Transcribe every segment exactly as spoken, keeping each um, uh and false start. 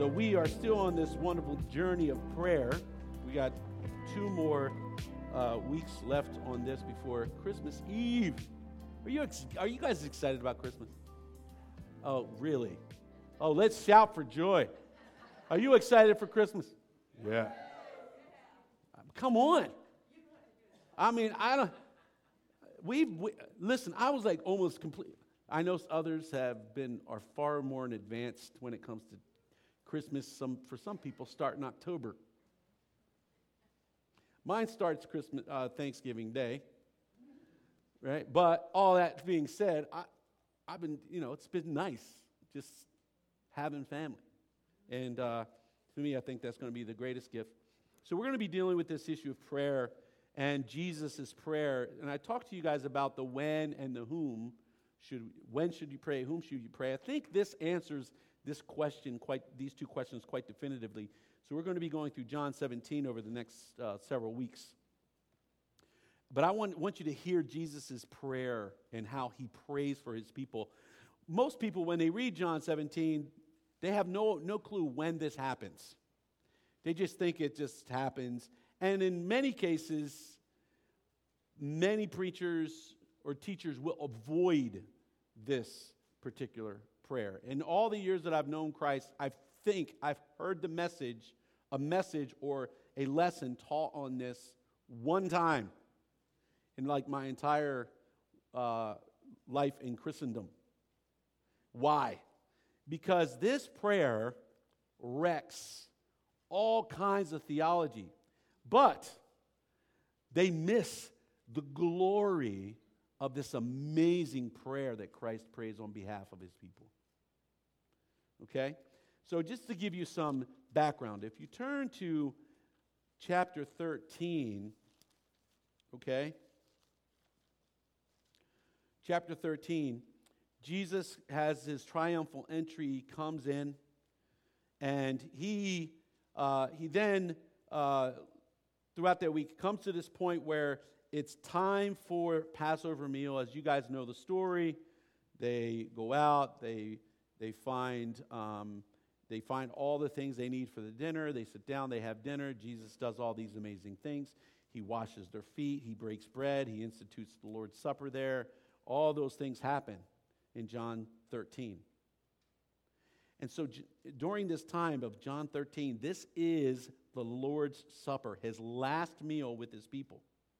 So we are still on this wonderful journey of prayer. We got two more uh, weeks left on this before Christmas Eve. Are you ex- are you guys excited about Christmas? Oh, really? Oh, let's shout for joy. Are you excited for Christmas? Yeah. Come on. I mean, I don't, we've, we, listen, I was like almost complete. I know others have been, are far more in advanced when it comes to Christmas. Some, for some people, start in October. Mine starts Christmas, uh, Thanksgiving Day, right? But all that being said, I, I've been, you know, it's been nice just having family. And uh, for me, I think that's going to be the greatest gift. So we're going to be dealing with this issue of prayer and Jesus' prayer. And I talked to you guys about the when and the whom. Should when should you pray? Whom should you pray? I think this answers this question quite these two questions quite definitively. So we're going to be going through John seventeen over the next uh, several weeks. But I want want you to hear Jesus' prayer and how he prays for his people. Most people, when they read John seventeen, they have no no clue when this happens. They just think it just happens. And in many cases, many preachers or teachers will avoid this particular prayer. In all the years that I've known Christ, I think I've heard the message, a message or a lesson taught on this one time in like my entire uh, life in Christendom. Why? Because this prayer wrecks all kinds of theology, but they miss the glory of this amazing prayer that Christ prays on behalf of his people. Okay? So just to give you some background, if you turn to chapter thirteen, okay? Chapter thirteen, Jesus has his triumphal entry, he comes in, and he uh, he then, uh, throughout that week, comes to this point where it's time for Passover meal. As you guys know the story, they go out, they they find um, they find all the things they need for the dinner. They sit down, they have dinner. Jesus does all these amazing things. He washes their feet, he breaks bread, he institutes the Lord's Supper there. All those things happen in John thirteen. And so j- during this time of John thirteen, this is the Lord's Supper, his last meal with his people.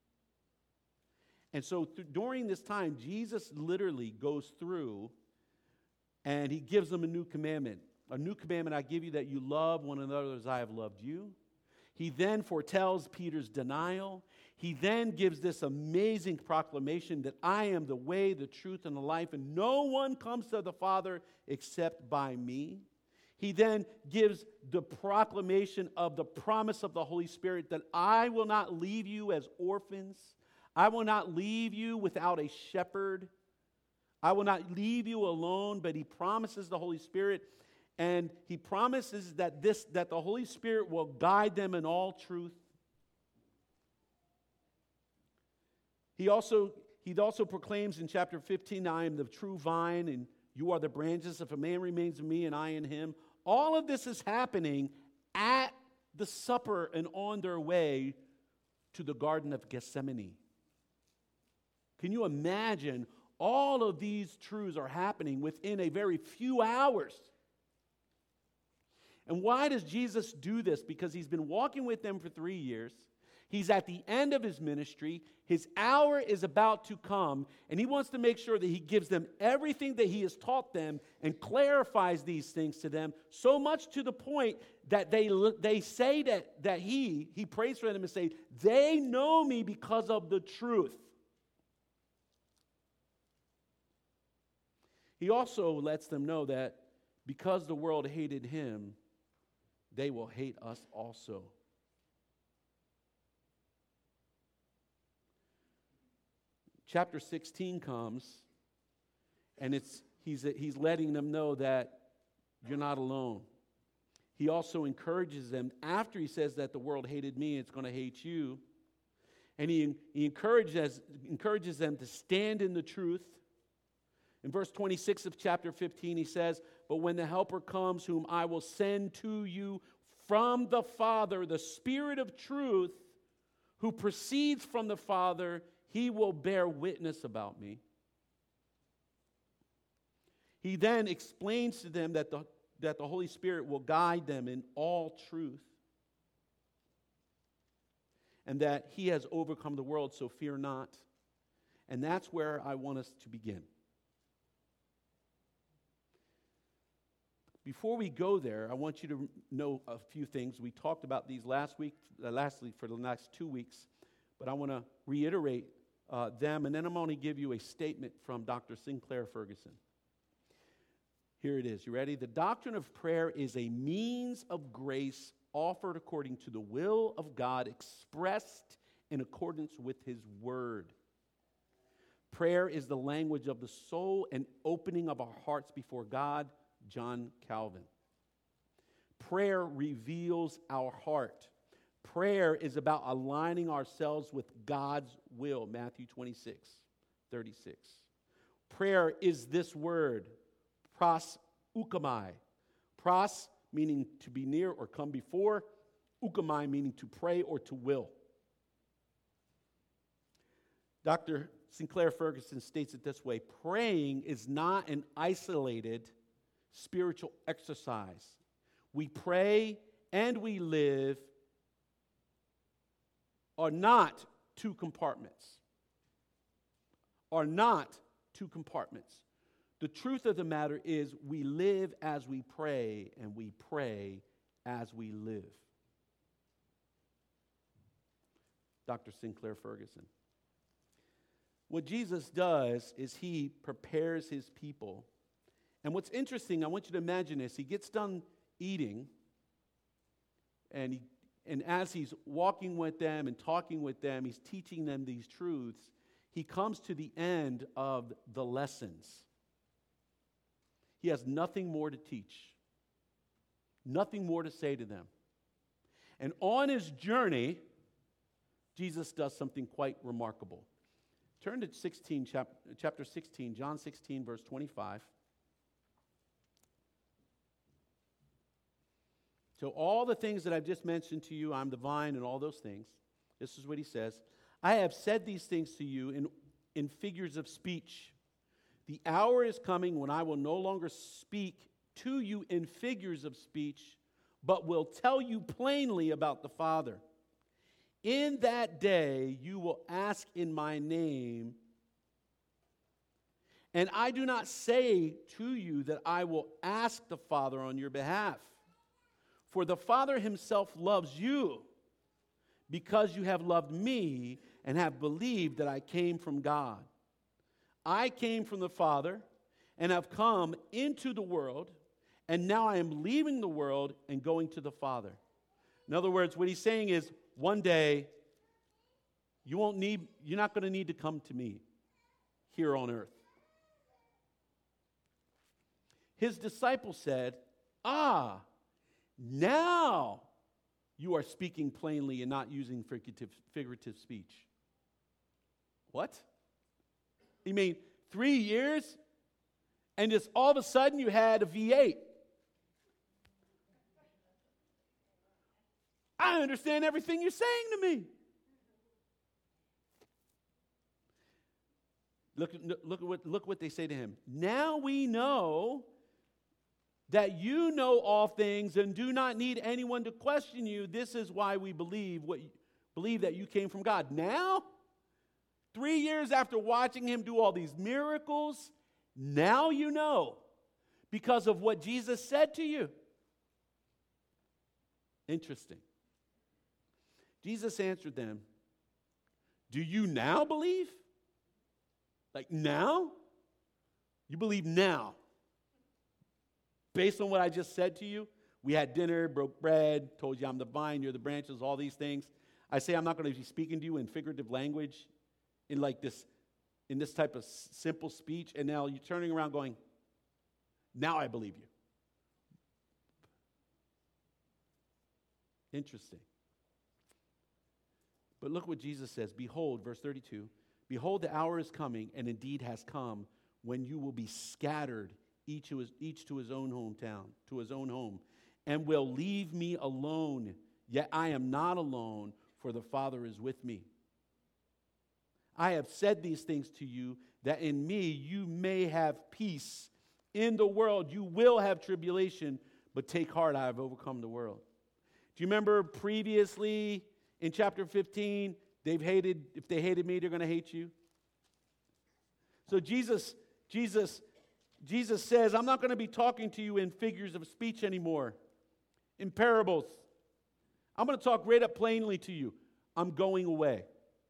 And so th- during this time, Jesus literally goes through and he gives them a new commandment. A new commandment I give you, that you love one another as I have loved you. He then foretells Peter's denial. He then gives this amazing proclamation that I am the way, the truth, and the life, and no one comes to the Father except by me. He then gives the proclamation of the promise of the Holy Spirit that I will not leave you as orphans. I will not leave you without a shepherd. I will not leave you alone, but he promises the Holy Spirit, and he promises that this that the Holy Spirit will guide them in all truth. He also he also proclaims in chapter fifteen, I am the true vine, and you are the branches. If a man remains in me and I in him. All of this is happening at the supper and on their way to the Garden of Gethsemane. Can you imagine all of these truths are happening within a very few hours? And why does Jesus do this? Because he's been walking with them for three years. He's at the end of his ministry. His hour is about to come, and he wants to make sure that he gives them everything that he has taught them and clarifies these things to them, so much to the point that they, they say that, that he, he prays for them and say, they know me because of the truth. He also lets them know that because the world hated him, they will hate us also. Chapter sixteen comes, and it's he's, he's letting them know that you're not alone. He also encourages them, after he says that the world hated me, it's going to hate you. And he, he encourages, encourages them to stand in the truth. In verse twenty-six of chapter fifteen, he says, but when the Helper comes, whom I will send to you from the Father, the Spirit of truth, who proceeds from the Father, he will bear witness about me. He then explains to them that the, that the Holy Spirit will guide them in all truth, and that he has overcome the world, so fear not. And that's where I want us to begin. Before we go there, I want you to know a few things. We talked about these last week, uh, lastly for the next two weeks, but I want to reiterate uh, them, and then I'm going to give you a statement from Doctor Sinclair Ferguson. Here it is. You ready? The doctrine of prayer is a means of grace offered according to the will of God, expressed in accordance with his word. Prayer is the language of the soul and opening of our hearts before God, John Calvin. Prayer reveals our heart. Prayer is about aligning ourselves with God's will, Matthew twenty-six, thirty-six. Prayer is this word, pros ukamai. Pros meaning to be near or come before, ukamai meaning to pray or to will. Doctor Sinclair Ferguson states it this way: praying is not an isolated spiritual exercise. We pray and we live are not two compartments. Are not two compartments. The truth of the matter is we live as we pray, and we pray as we live. Doctor Sinclair Ferguson. What Jesus does is he prepares his people. And what's interesting, I want you to imagine this. He gets done eating, and, he, and as he's walking with them and talking with them, he's teaching them these truths. He comes to the end of the lessons. He has nothing more to teach, nothing more to say to them. And on his journey, Jesus does something quite remarkable. Turn to sixteen, chapter, chapter sixteen, John sixteen, verse twenty-five. So all the things that I've just mentioned to you, I'm the vine and all those things, this is what he says. I have said these things to you in, in figures of speech. The hour is coming when I will no longer speak to you in figures of speech, but will tell you plainly about the Father. In that day you will ask in my name, and I do not say to you that I will ask the Father on your behalf. For the Father himself loves you, because you have loved me and have believed that I came from God. I came from the Father and have come into the world, and now I am leaving the world and going to the Father. In other words, what he's saying is, one day, you won't need, you're not going to need to come to me here on earth. His disciples said, ah, now you are speaking plainly and not using figurative, figurative speech. What? You mean three years and just all of a sudden you had a V eight? I understand everything you're saying to me. Look, look, at what, look what they say to him. Now we know that you know all things and do not need anyone to question you. This is why we believe what you, believe that you came from God. Now, three years after watching him do all these miracles, now you know because of what Jesus said to you. Interesting. Jesus answered them, do you now believe? Like now? You believe now? Based on what I just said to you, we had dinner, broke bread, told you I'm the vine, you're the branches, all these things. I say I'm not going to be speaking to you in figurative language, in like this, in this type of s- simple speech, and now you're turning around going, now I believe you. Interesting. But look what Jesus says. Behold, verse thirty-two, behold, the hour is coming, and indeed has come, when you will be scattered each to his, each to his own hometown, to his own home, and will leave me alone. Yet I am not alone, for the Father is with me. I have said these things to you, that in me you may have peace. In the world you will have tribulation, but take heart, I have overcome the world. Do you remember previously in chapter fifteen, they've hated, if they hated me, they're going to hate you? So Jesus, Jesus, Jesus says, I'm not going to be talking to you in figures of speech anymore, in parables. I'm going to talk right up plainly to you. I'm going away.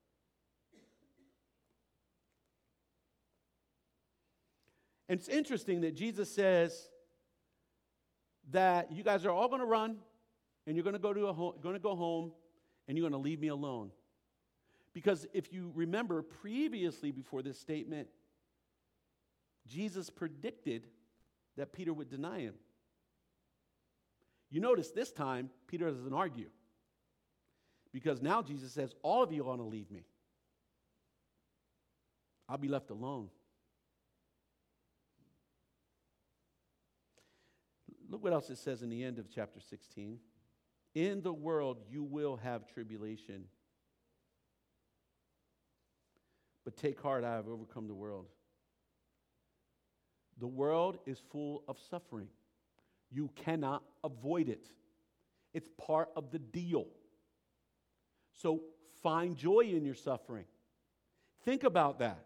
And it's interesting that Jesus says that you guys are all going to run, and you're going to go to a home, going to go home, and you're going to leave me alone. Because if you remember previously before this statement, Jesus predicted that Peter would deny him. You notice this time, Peter doesn't argue. Because now Jesus says, all of you are going to leave me. I'll be left alone. Look what else it says in the end of chapter sixteen. In the world you will have tribulation. But take heart, I have overcome the world. The world is full of suffering. You cannot avoid it. It's part of the deal. So find joy in your suffering. Think about that.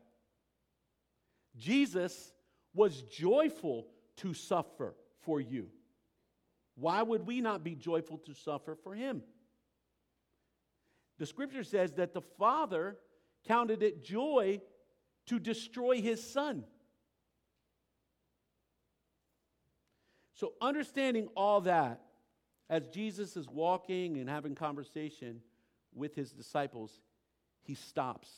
Jesus was joyful to suffer for you. Why would we not be joyful to suffer for him? The scripture says that the Father counted it joy to destroy his Son. So understanding all that, as Jesus is walking and having conversation with his disciples, he stops.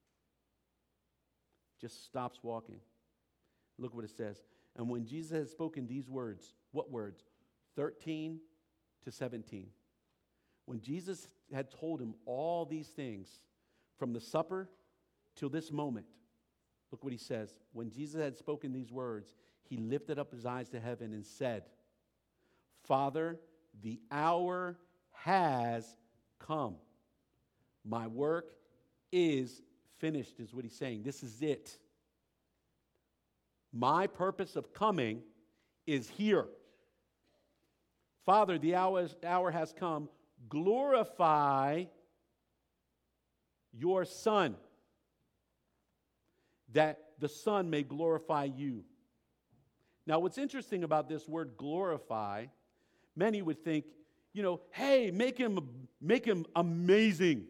Just stops walking. Look what it says. And when Jesus had spoken these words, what words? thirteen to seventeen. When Jesus had told him all these things, from the supper till this moment, look what he says. When Jesus had spoken these words, he lifted up his eyes to heaven and said, Father, the hour has come. My work is finished, is what he's saying. This is it. My purpose of coming is here. Father, the hour, hour has come. Glorify your Son, that the Son may glorify you. Now, what's interesting about this word glorify, many would think, you know, hey, make him, make him amazing.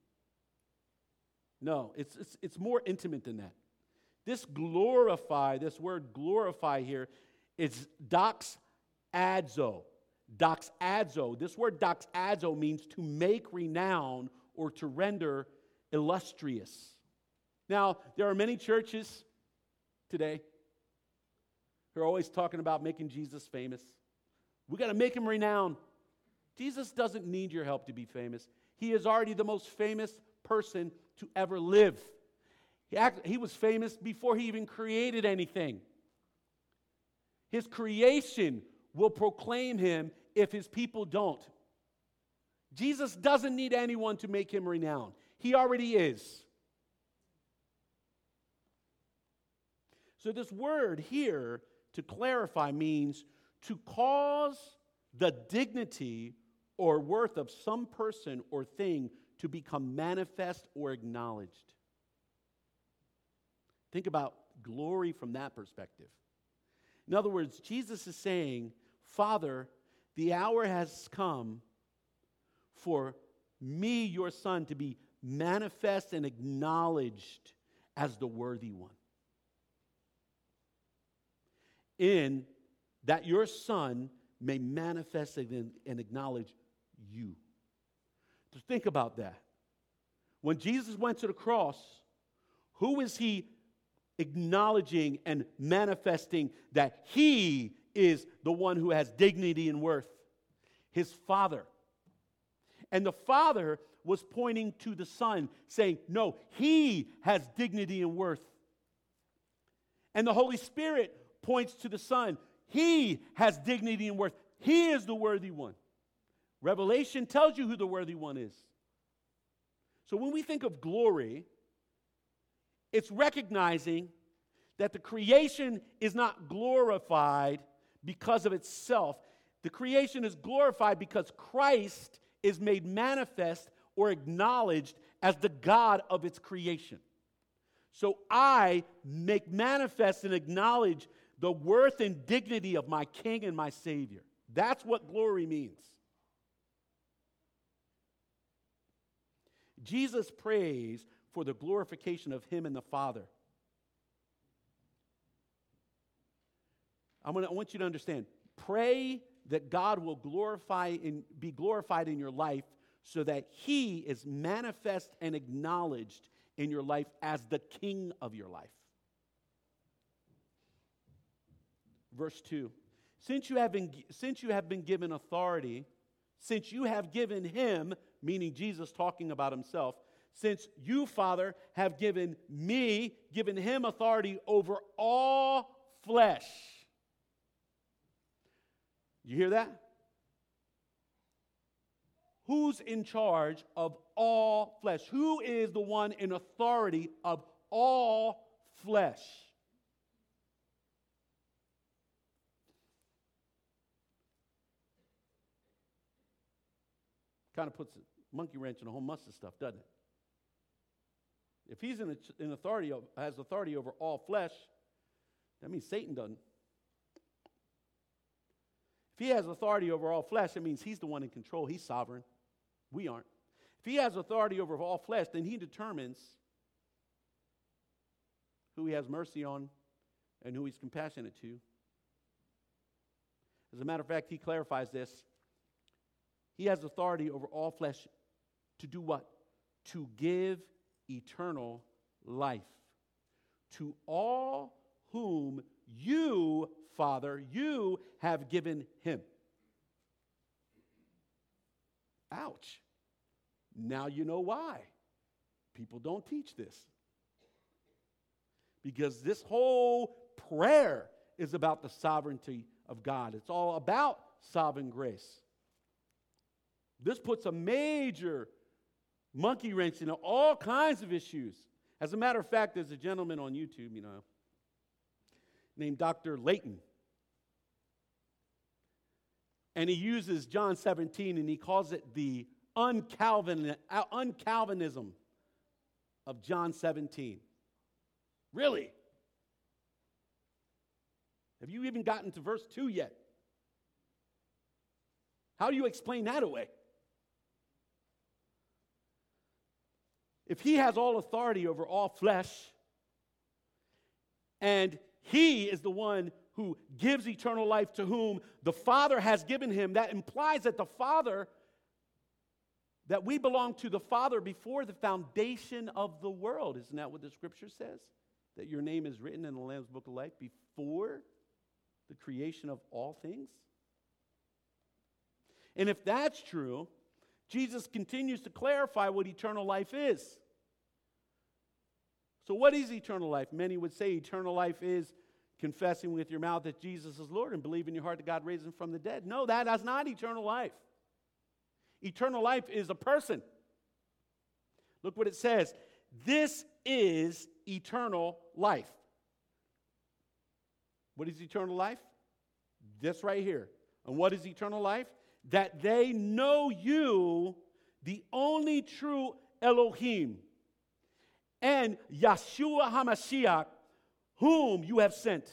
No, it's, it's, it's more intimate than that. This glorify, this word glorify here, is doxazo. Doxazo. This word doxazo means to make renown or to render illustrious. Now, there are many churches today who are always talking about making Jesus famous. We got to make him renowned. Jesus doesn't need your help to be famous. He is already the most famous person to ever live. He, act, he was famous before he even created anything. His creation will proclaim him if his people don't. Jesus doesn't need anyone to make him renowned. He already is. So this word here, to clarify, means to cause the dignity or worth of some person or thing to become manifest or acknowledged. Think about glory from that perspective. In other words, Jesus is saying, Father, the hour has come for me, your Son, to be manifest and acknowledged as the worthy one. In that your Son may manifest and, and acknowledge you. To think about that. When Jesus went to the cross, who is he acknowledging and manifesting that he is the one who has dignity and worth? His Father. And the Father was pointing to the Son, saying, no, he has dignity and worth. And the Holy Spirit points to the Son. He has dignity and worth. He is the worthy one. Revelation tells you who the worthy one is. So when we think of glory, it's recognizing that the creation is not glorified because of itself. The creation is glorified because Christ is made manifest or acknowledged as the God of its creation. So I make manifest and acknowledge the worth and dignity of my King and my Savior. That's what glory means. Jesus prays for the glorification of Him and the Father. I'm gonna, I want you to understand. Pray that God will glorify and be glorified in your life so that He is manifest and acknowledged in your life as the King of your life. Verse two. Since you have been, since you have been given authority, since you have given Him, meaning Jesus talking about Himself, since you, Father, have given me, given Him authority over all flesh. You hear that? Who's in charge of all flesh? Who is the one in authority of all flesh? Kind of puts a monkey wrench in a whole mess of stuff, doesn't it? If he's in, a, in authority, of, has authority over all flesh, that means Satan doesn't. If he has authority over all flesh, it means he's the one in control. He's sovereign. We aren't. If he has authority over all flesh, then he determines who he has mercy on and who he's compassionate to. As a matter of fact, he clarifies this. He has authority over all flesh to do what? To give eternal life to all whom you, Father, you have given Him. Ouch. Now you know why people don't teach this. Because this whole prayer is about the sovereignty of God. It's all about sovereign grace. This puts a major monkey wrench into all kinds of issues. As a matter of fact, there's a gentleman on YouTube, you know, named Doctor Layton. And he uses John seventeen and he calls it the uncalvin, uncalvinism of John seventeen. Really? Have you even gotten to verse two yet? How do you explain that away? If He has all authority over all flesh, and He is the one who gives eternal life to whom the Father has given Him, that implies that the Father, that we belong to the Father before the foundation of the world. Isn't that what the Scripture says? That your name is written in the Lamb's Book of Life before the creation of all things? And if that's true, Jesus continues to clarify what eternal life is. So what is eternal life? Many would say eternal life is confessing with your mouth that Jesus is Lord and believe in your heart that God raised Him from the dead. No, that is not eternal life. Eternal life is a person. Look what it says. This is eternal life. What is eternal life? This right here. And what is eternal life? That they know you, the only true Elohim, and Yeshua HaMashiach, whom you have sent.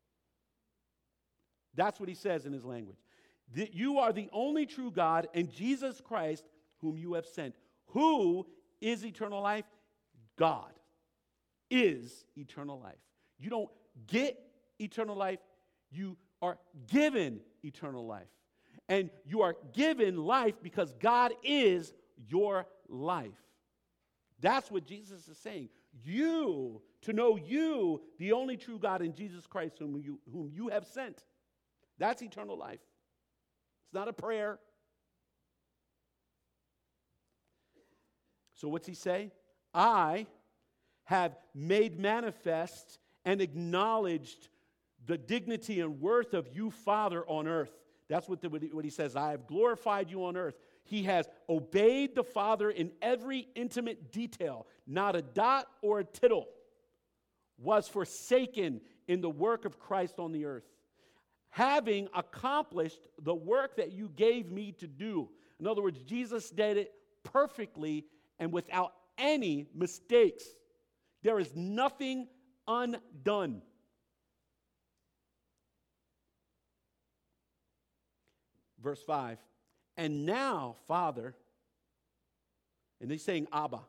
That's what he says in his language. That you are the only true God, and Jesus Christ, whom you have sent. Who is eternal life? God is eternal life. You don't get eternal life, you are given eternal life. And you are given life because God is your life. That's what Jesus is saying. You, to know you, the only true God in Jesus Christ whom you, whom you have sent. That's eternal life. It's not a prayer. So what's he say? I have made manifest and acknowledged the dignity and worth of you, Father, on earth. That's what, the, what he says. I have glorified you on earth. He has obeyed the Father in every intimate detail. Not a dot or a tittle was forsaken in the work of Christ on the earth. Having accomplished the work that you gave me to do. In other words, Jesus did it perfectly and without any mistakes. There is nothing undone. Verse five, and now, Father, and he's saying, Abba,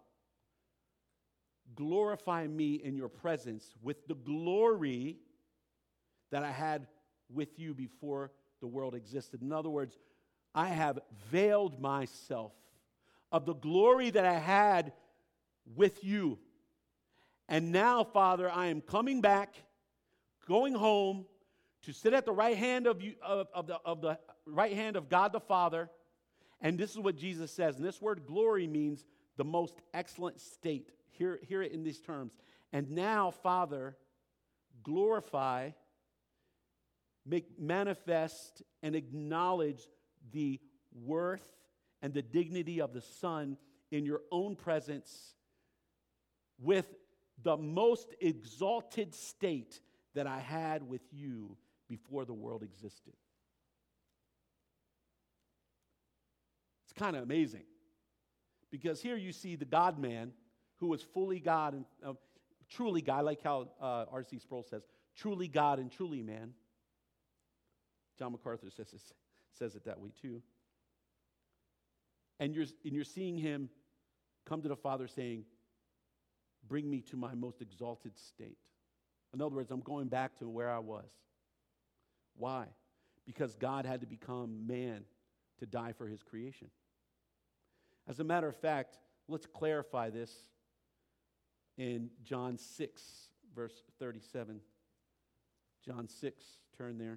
glorify me in your presence with the glory that I had with you before the world existed. In other words, I have veiled myself of the glory that I had with you. And now, Father, I am coming back, going home to sit at the right hand of you of, of the of the right hand of God the Father. And this is what Jesus says. And this word glory means the most excellent state. Hear, hear it in these terms. And now, Father, glorify, make manifest, and acknowledge the worth and the dignity of the Son in your own presence with the most exalted state that I had with you before the world existed. It's kind of amazing because here you see the God-man who was fully God and uh, truly God, like how uh, R C Sproul says, truly God and truly man. John MacArthur says, it, says it that way too. And you're, and you're seeing him come to the Father saying, bring me to my most exalted state. In other words, I'm going back to where I was. Why? Because God had to become man to die for his creation. As a matter of fact, let's clarify this in John six, verse thirty-seven. John six, turn there.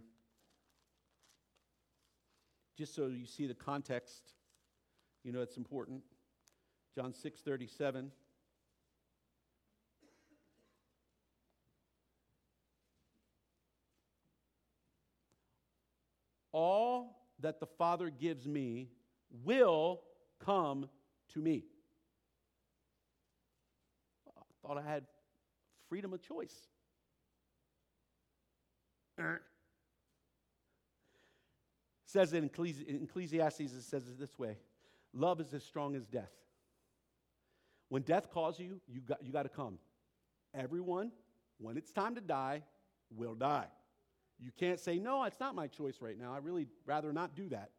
Just so you see the context, you know it's important. John six, thirty-seven. All that the Father gives me will come to me. I thought I had freedom of choice. Er. Says in Ecclesiastes, it says it this way. Love is as strong as death. When death calls you, you got, you got to come. Everyone, when it's time to die, will die. You can't say, no, it's not my choice right now. I'd really rather not do that.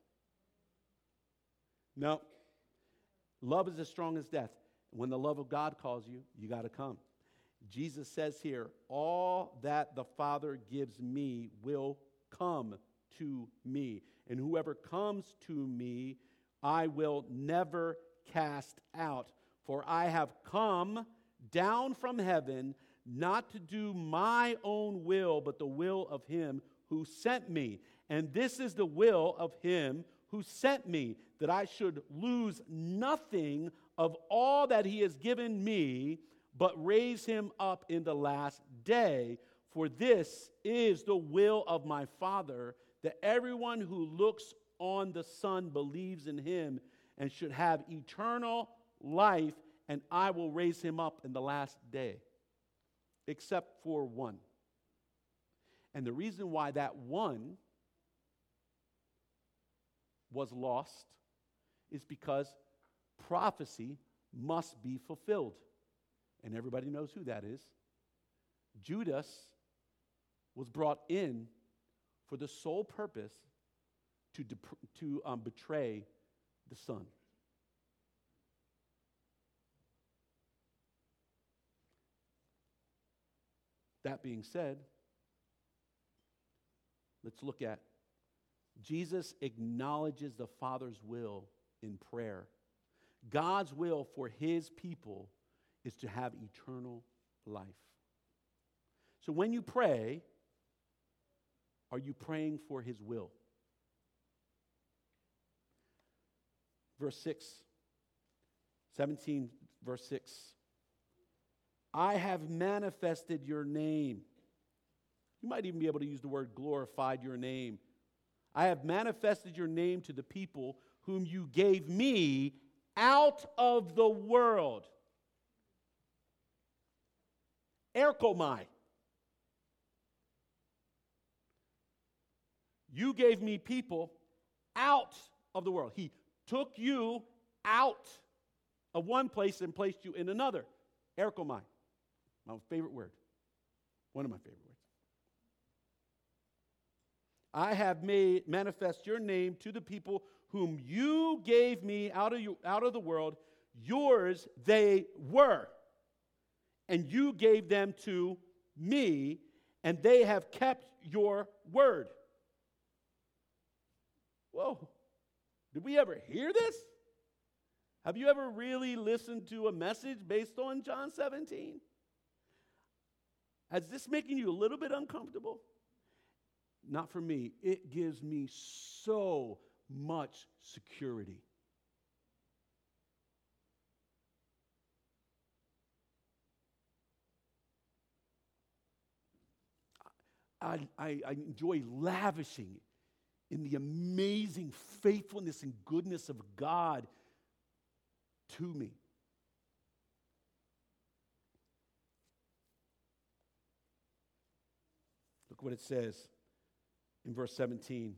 No. Love is as strong as death. When the love of God calls you, you got to come. Jesus says here, all that the Father gives me will come to me. And whoever comes to me, I will never cast out. For I have come down from heaven not to do my own will, but the will of him who sent me. And this is the will of him who sent me, that I should lose nothing of all that he has given me, but raise him up in the last day. For this is the will of my Father, that everyone who looks on the Son believes in him and should have eternal life, and I will raise him up in the last day. Except for one. And the reason why that one was lost is because prophecy must be fulfilled. And everybody knows who that is. Judas was brought in for the sole purpose to, dep- to um, betray the Son. That being said, let's look at Jesus acknowledges the Father's will in prayer. God's will for his people is to have eternal life. So when you pray, are you praying for his will? Verse six, seventeen, verse six. I have manifested your name, You might even be able to use the word glorified your name. I have manifested your name to the people whom you gave me out of the world. Erkomai. You gave me people out of the world. He took you out of one place and placed you in another. Erkomai. My favorite word. One of my favorite words. I have made manifest your name to the people whom you gave me out of, you, out of the world. Yours they were. And you gave them to me, and they have kept your word. Whoa. Did we ever hear this? Have you ever really listened to a message based on John seventeen? Is this making you a little bit uncomfortable? Not for me. It gives me so much security. I, I, I enjoy lavishing in the amazing faithfulness and goodness of God to me. Look what it says in verse seventeen.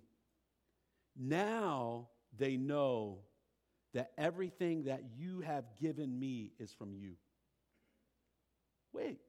Now they know that everything that you have given me is from you. Wait.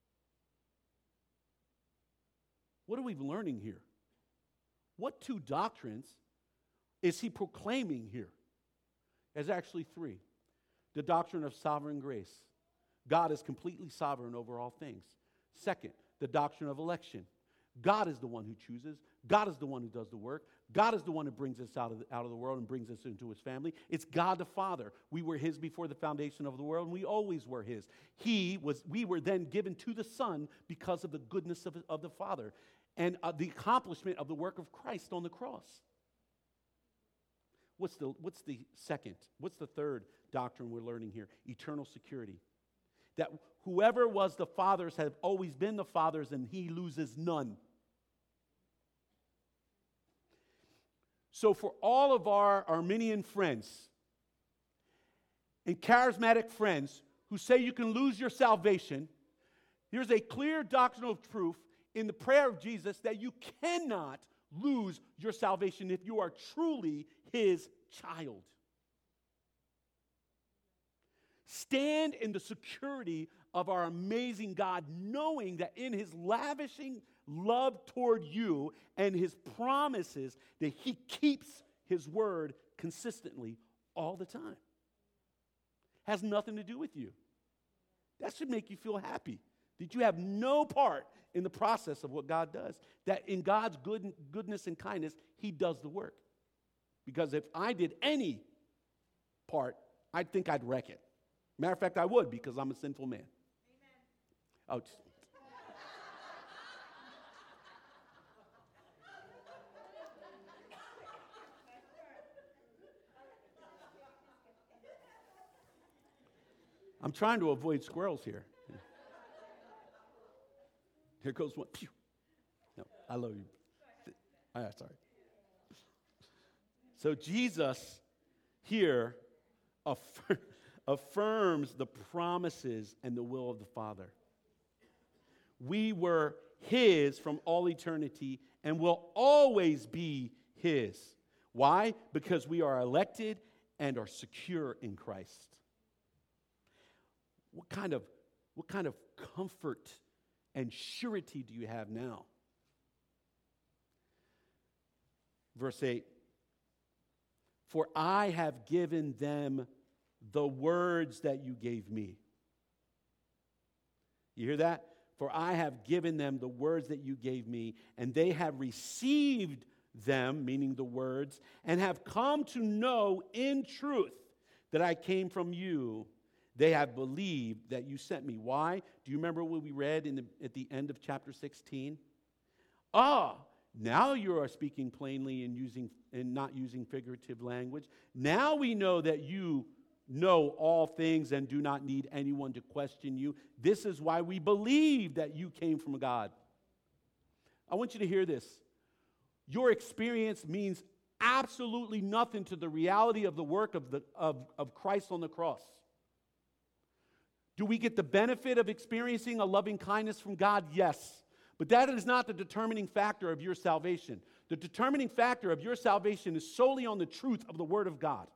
What are we learning here? What two doctrines is he proclaiming here? There's actually three. The doctrine of sovereign grace. God is completely sovereign over all things. Second, the doctrine of election. God is the one who chooses. God is the one who does the work. God is the one who brings us out of the, out of the world and brings us into his family. It's God the Father. We were his before the foundation of the world, and we always were his. He was, we were then given to the Son because of the goodness of, of the Father and uh, the accomplishment of the work of Christ on the cross. What's the, what's the second? What's the third doctrine we're learning here? Eternal security. That whoever was the fathers have always been the fathers, and he loses none. So for all of our Arminian friends and charismatic friends who say you can lose your salvation, here's a clear doctrinal truth in the prayer of Jesus that you cannot lose your salvation if you are truly his child. Stand in the security of our amazing God, knowing that in his lavishing love toward you and his promises that he keeps his word consistently all the time. Has nothing to do with you. That should make you feel happy that you have no part in the process of what God does. That in God's good, goodness and kindness, he does the work. Because if I did any part, I think I'd wreck it. Matter of fact, I would, because I'm a sinful man. Amen. Oh, just, I'm trying to avoid squirrels here. Here goes one. Pew. No, I love you. All right, sorry. So Jesus here affirms affirms the promises and the will of the Father. We were his from all eternity and will always be his. Why? Because we are elected and are secure in Christ. What kind of, what kind of comfort and surety do you have now? Verse eight. For I have given them the words that you gave me. You hear that? For I have given them the words that you gave me, and they have received them, meaning the words, and have come to know in truth that I came from you. They have believed that you sent me. Why? Do you remember what we read in the, at the end of chapter sixteen? Ah, now you are speaking plainly and using and not using figurative language. Now we know that you know all things and do not need anyone to question you. This is why we believe that you came from God. I want you to hear this. Your experience means absolutely nothing to the reality of the work of, the, of, of Christ on the cross. Do we get the benefit of experiencing a loving kindness from God? Yes. But that is not the determining factor of your salvation. The determining factor of your salvation is solely on the truth of the Word of God.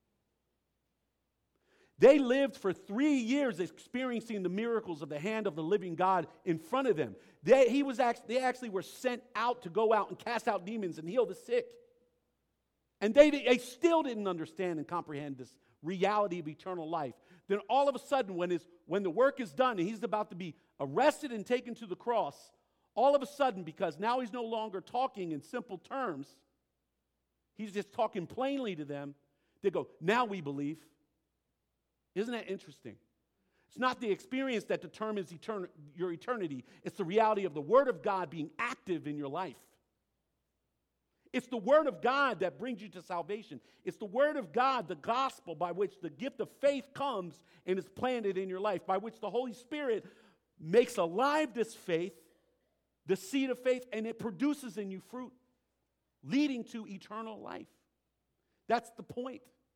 They lived for three years experiencing the miracles of the hand of the living God in front of them. They, he was actually, they actually were sent out to go out and cast out demons and heal the sick. And they, they still didn't understand and comprehend this reality of eternal life. Then all of a sudden, when, his, when the work is done and he's about to be arrested and taken to the cross, all of a sudden, because now he's no longer talking in simple terms, he's just talking plainly to them, they go, now we believe. Isn't that interesting? It's not the experience that determines etern- your eternity. It's the reality of the Word of God being active in your life. It's the Word of God that brings you to salvation. It's the Word of God, the gospel, by which the gift of faith comes and is planted in your life, by which the Holy Spirit makes alive this faith, the seed of faith, and it produces in you fruit, leading to eternal life. That's the point.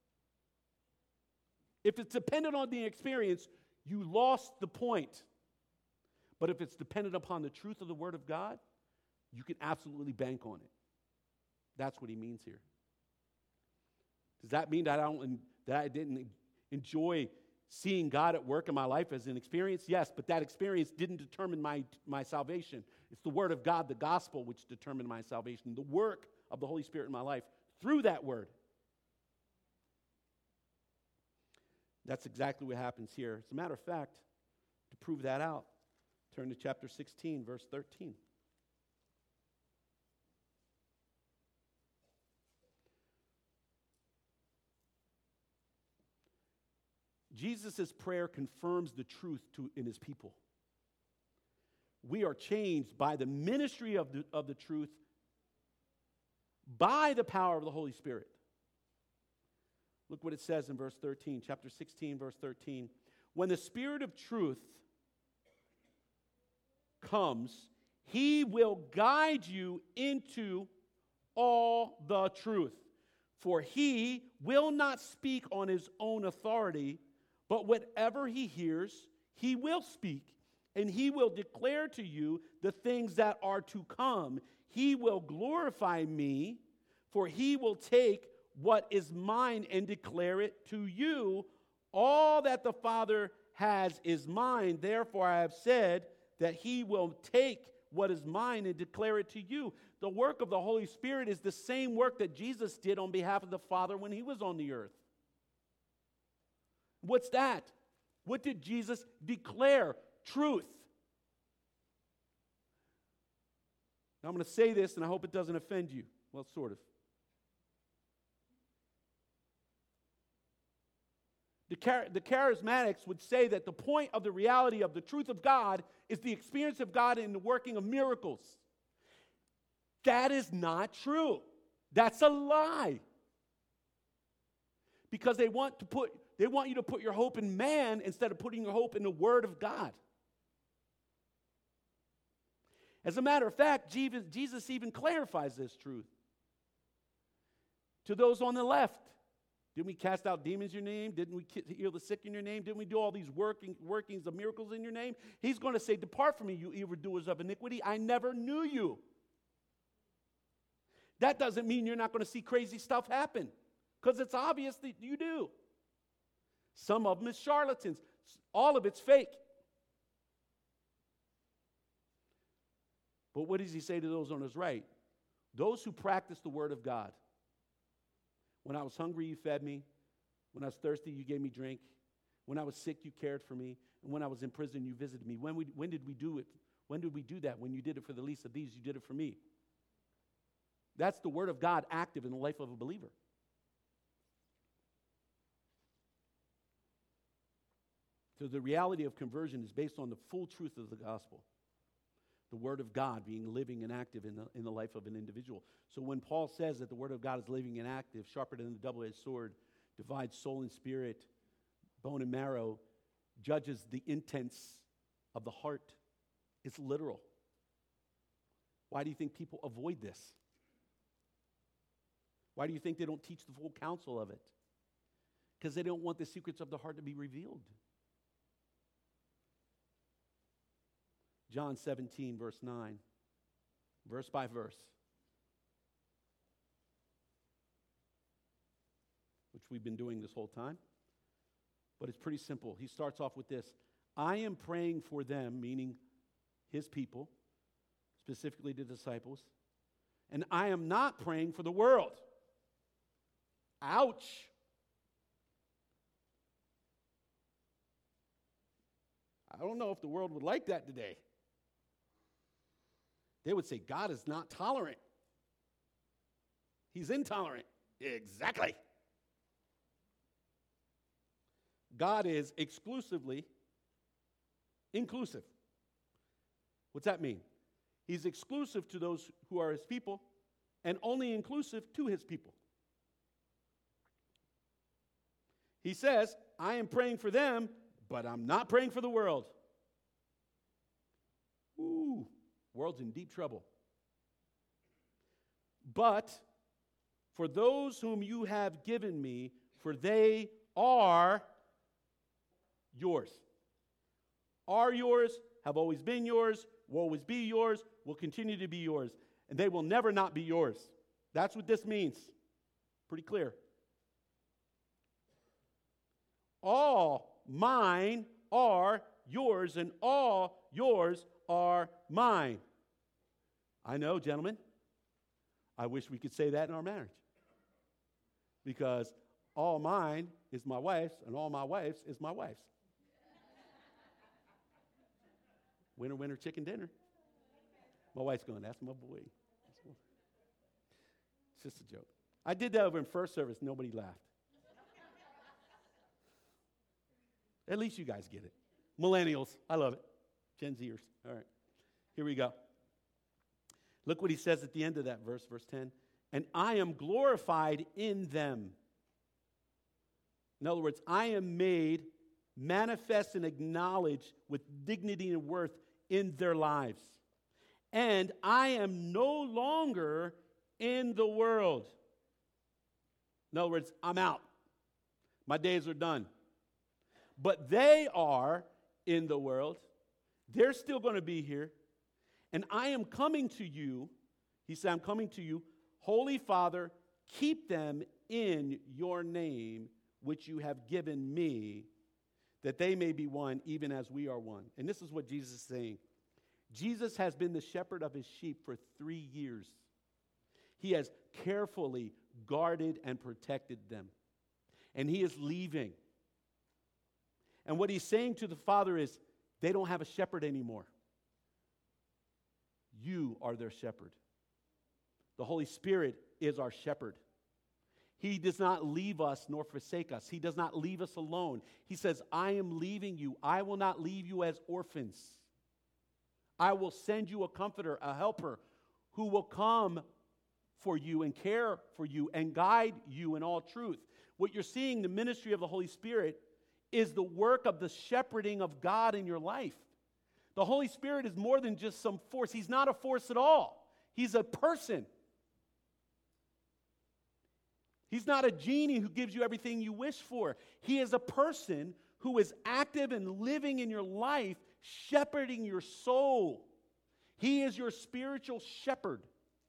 If it's dependent on the experience, you lost the point. But if it's dependent upon the truth of the Word of God, you can absolutely bank on it. That's what he means here. Does that mean that I don't that I didn't enjoy seeing God at work in my life as an experience? Yes, but that experience didn't determine my, my salvation. It's the Word of God, the gospel, which determined my salvation, the work of the Holy Spirit in my life through that Word. That's exactly what happens here. As a matter of fact, to prove that out, turn to chapter sixteen, verse thirteen. Jesus' prayer confirms the truth to, in his people. We are changed by the ministry of the, of the truth by the power of the Holy Spirit. Look what it says in verse thirteen, chapter sixteen, verse thirteen. When the Spirit of truth comes, he will guide you into all the truth. For he will not speak on his own authority, but whatever he hears, he will speak, and he will declare to you the things that are to come. He will glorify me, for he will take what is mine and declare it to you. All that the Father has is mine. Therefore I have said that he will take what is mine and declare it to you. The work of the Holy Spirit is the same work that Jesus did on behalf of the Father when he was on the earth. What's that? What did Jesus declare? Truth. Now I'm going to say this, and I hope it doesn't offend you. Well, sort of. The, char- the charismatics would say that the point of the reality of the truth of God is the experience of God in the working of miracles. That is not true. That's a lie. Because they want to put they want you to put your hope in man instead of putting your hope in the Word of God. As a matter of fact, Jesus, Jesus even clarifies this truth to those on the left. Didn't we cast out demons in your name? Didn't we heal the sick in your name? Didn't we do all these working, workings of miracles in your name? He's going to say, depart from me, you evildoers of iniquity. I never knew you. That doesn't mean you're not going to see crazy stuff happen, because it's obvious that you do. Some of them is charlatans. All of it's fake. But what does he say to those on his right? Those who practice the Word of God. When I was hungry, you fed me. When I was thirsty, you gave me drink. When I was sick, you cared for me. And when I was in prison, you visited me. When, we, when did we do it? When did we do that? When you did it for the least of these, you did it for me. That's the Word of God active in the life of a believer. So the reality of conversion is based on the full truth of the gospel. The Word of God being living and active in the, in the life of an individual. So when Paul says that the Word of God is living and active, sharper than the double-edged sword, divides soul and spirit, bone and marrow, judges the intents of the heart, it's literal. Why do you think people avoid this? Why do you think they don't teach the full counsel of it? Because they don't want the secrets of the heart to be revealed. John seventeen, verse nine, verse by verse, which we've been doing this whole time. But it's pretty simple. He starts off with this. I am praying for them, meaning his people, specifically the disciples, and I am not praying for the world. Ouch. I don't know if the world would like that today. They would say, God is not tolerant. He's intolerant. Exactly. God is exclusively inclusive. What's that mean? He's exclusive to those who are his people and only inclusive to his people. He says, I am praying for them, but I'm not praying for the world. Ooh, world's in deep trouble. But for those whom you have given me, for they are yours. Are yours, have always been yours, will always be yours, will continue to be yours, and they will never not be yours. That's what this means. Pretty clear. All mine are yours, and all yours are mine. I know, gentlemen, I wish we could say that in our marriage. Because all mine is my wife's, and all my wife's is my wife's. Winner, winner, chicken dinner. My wife's going, that's my boy. It's just a joke. I did that over in first service. Nobody laughed. At least you guys get it. Millennials, I love it. Gen Zers. All right, here we go. Look what he says at the end of that verse, verse ten. And I am glorified in them. In other words, I am made manifest and acknowledged with dignity and worth in their lives. And I am no longer in the world. In other words, I'm out. My days are done. But they are in the world. They're still going to be here. And I am coming to you. He said, I'm coming to you. Holy Father, keep them in your name, which you have given me, that they may be one, even as we are one. And this is what Jesus is saying. Jesus has been the shepherd of his sheep for three years. He has carefully guarded and protected them. And he is leaving. And what he's saying to the Father is, they don't have a shepherd anymore. You are their shepherd. The Holy Spirit is our shepherd. He does not leave us nor forsake us. He does not leave us alone. He says, I am leaving you. I will not leave you as orphans. I will send you a comforter, a helper, who will come for you and care for you and guide you in all truth. What you're seeing, the ministry of the Holy Spirit, is the work of the shepherding of God in your life. The Holy Spirit is more than just some force. He's not a force at all. He's a person. He's not a genie who gives you everything you wish for. He is a person who is active and living in your life, shepherding your soul. He is your spiritual shepherd.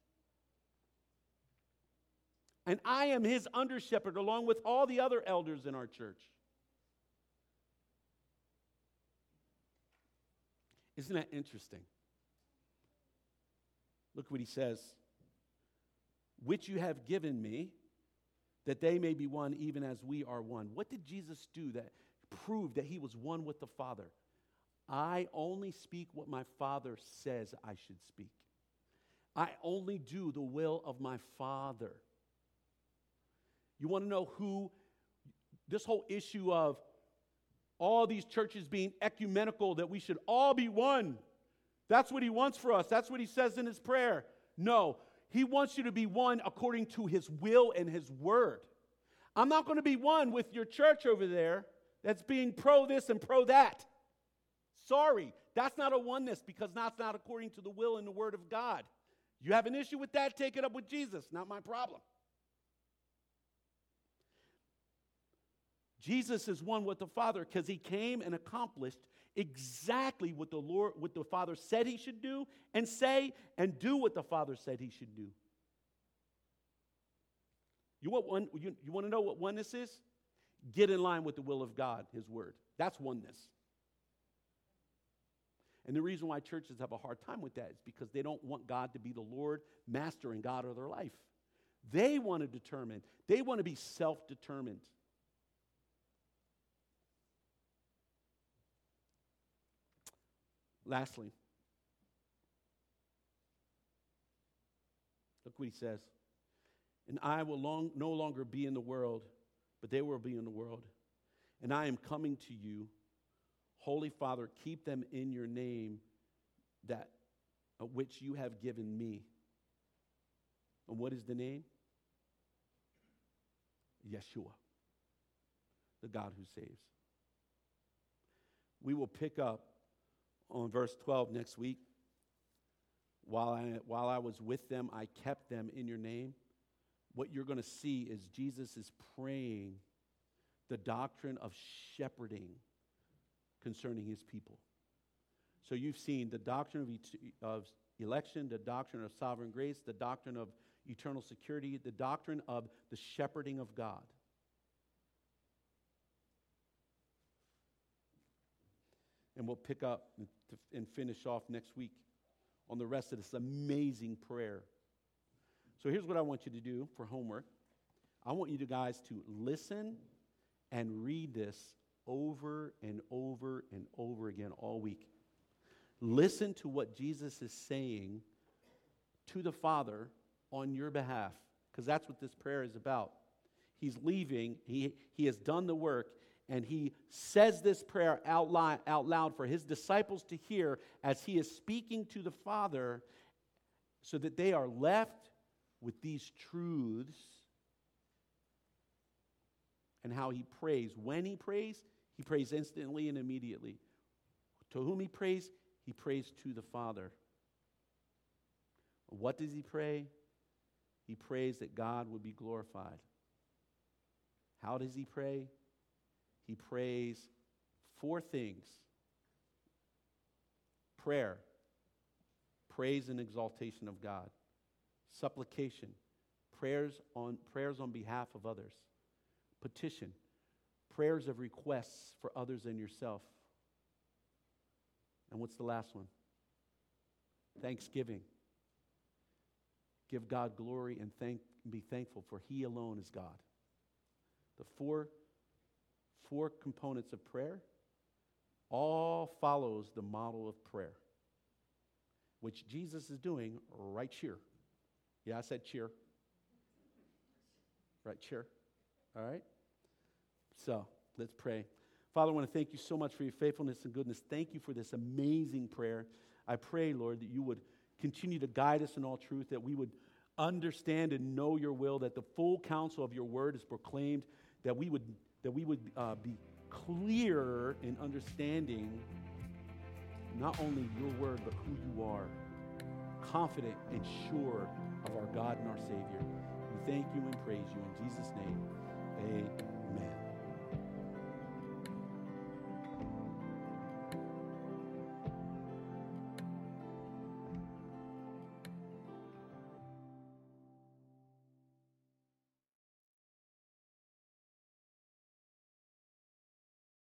And I am his under shepherd along with all the other elders in our church. Isn't that interesting? Look what he says. Which you have given me, that they may be one even as we are one. What did Jesus do that proved that he was one with the Father? I only speak what my Father says I should speak. I only do the will of my Father. You want to know who, this whole issue of all these churches being ecumenical, that we should all be one. That's what he wants for us. That's what he says in his prayer. No, he wants you to be one according to his will and his word. I'm not going to be one with your church over there that's being pro this and pro that. Sorry, that's not a oneness because that's not according to the will and the word of God. You have an issue with that? Take it up with Jesus. Not my problem. Jesus is one with the Father because he came and accomplished exactly what the Lord, what the Father said he should do and say and do what the Father said he should do. You want, one, you, you want to know what oneness is? Get in line with the will of God, his word. That's oneness. And the reason why churches have a hard time with that is because they don't want God to be the Lord, master, and God of their life. They want to determine. They want to be self-determined. Lastly, look what he says. And I will long, no longer be in the world, but they will be in the world. And I am coming to you. Holy Father, keep them in your name, that uh, which you have given me. And what is the name? Yeshua, the God who saves. We will pick up on verse twelve next week. While I, while I was with them, I kept them in your name. What you're going to see is Jesus is praying the doctrine of shepherding concerning his people. So you've seen the doctrine of, et- of election, the doctrine of sovereign grace, the doctrine of eternal security, the doctrine of the shepherding of God. And we'll pick up and finish off next week on the rest of this amazing prayer. So here's what I want you to do for homework. I want you to guys to listen and read this over and over and over again all week. Listen to what Jesus is saying to the Father on your behalf, because that's what this prayer is about. He's leaving. He, he has done the work, and he says this prayer out loud, out loud for his disciples to hear as he is speaking to the Father, so that they are left with these truths and how he prays. When he prays, he prays instantly and immediately. To whom he prays, he prays to the Father. What does he pray? He prays that God would be glorified. How does he pray? He prays four things. Prayer, praise and exaltation of God. Supplication, prayers on, prayers on behalf of others. Petition, prayers of requests for others and yourself. And what's the last one? Thanksgiving. Give God glory and thank, be thankful, for he alone is God. The four, four components of prayer all follows the model of prayer, which Jesus is doing right here. Yeah, I said cheer. Right, cheer. All right? So, let's pray. Father, I want to thank you so much for your faithfulness and goodness. Thank you for this amazing prayer. I pray, Lord, that you would continue to guide us in all truth, that we would understand and know your will, that the full counsel of your word is proclaimed, that we would, that we would uh, be clear in understanding not only your word, but who you are, confident and sure of our God and our Savior. We thank you and praise you in Jesus' name. Amen.